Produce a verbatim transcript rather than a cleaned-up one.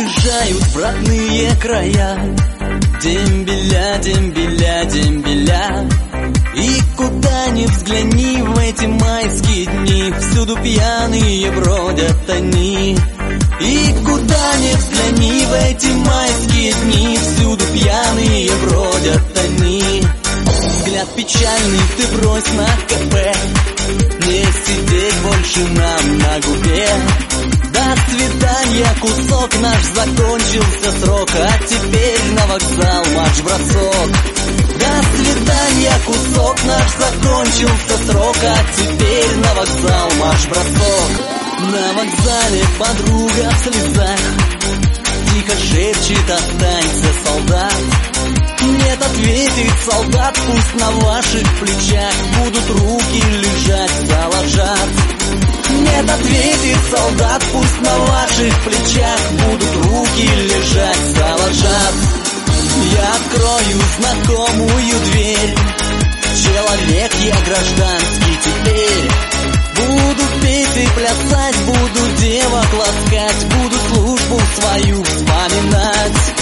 Уезжают в родные края, дембеля, дембеля, дембеля. И куда ни взгляни в эти майские дни, всюду пьяные бродят они. И куда ни взгляни в эти майские дни, всюду пьяные бродят они. Взгляд печальный ты брось на кафе, не сидеть больше нам на губе. До свидания, кусок наш, закончился срок, а теперь на вокзал марш-бросок. До свидания, кусок наш, закончился срок, а теперь на вокзал марш-бросок. На вокзале подруга в слезах тихо шепчет: останься, солдат. Нет, ответит солдат, пусть на ваших плечах будут руки лежать, заложат. Нет, ответит солдат, пусть на ваших плечах будут руки лежать, заложат. Я открою знакомую дверь, человек я гражданский теперь. Буду петь и плясать, буду девок ласкать, буду службу свою вспоминать.